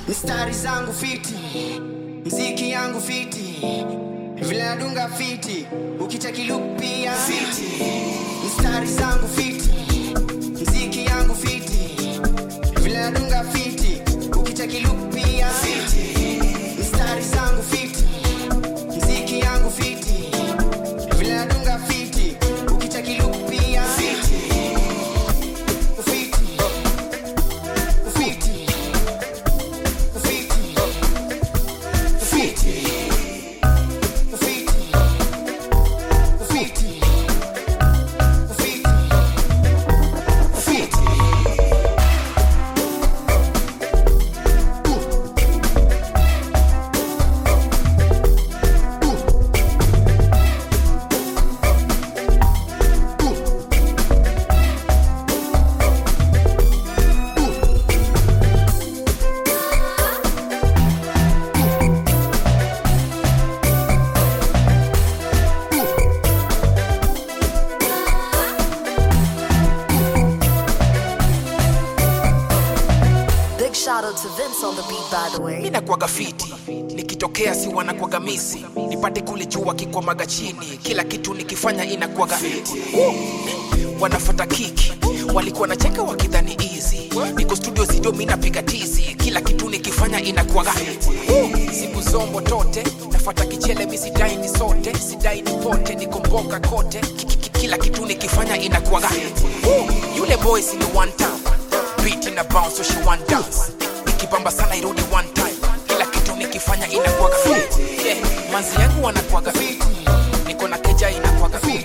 Mistari zangu fiti, mziki yangu fiti, vile nadunga fiti, ukicheki look pia fiti. Mistari zangu fiti, mziki yangu fiti, vile nadunga fiti, ukicheki look pia fiti. Mistari zangu fiti, mziki yangu fiti, vile nadunga fiti, ukicheki look pia fiti. Shout out to Vince on the beat, by the way. Mina kwa gafiti, nikitokea si wana kwa gamisi, nipate kule juu kikwa maga chini, kila kitu nikifanya inakuwa gafiti. Wanafuata kiki, walikuwa na cheka wakidhani easy, niko studio zido mina piga tizi, kila kitu nikifanya inakuwa gafiti. Siku zombo tote, nafuata kichele misi daini sote, sidai nipote, niko mboga kote, kila kitu nikifanya inakuwa gafiti. Yule boy si ni one time, beat in a bounce so she want dance, nikipamba sana irudi one time, kila kitu nikifanya inakuwa gafiti. Yeah, manzi yangu wanakuwa gafiti, niko na keja inakuwa gafiti.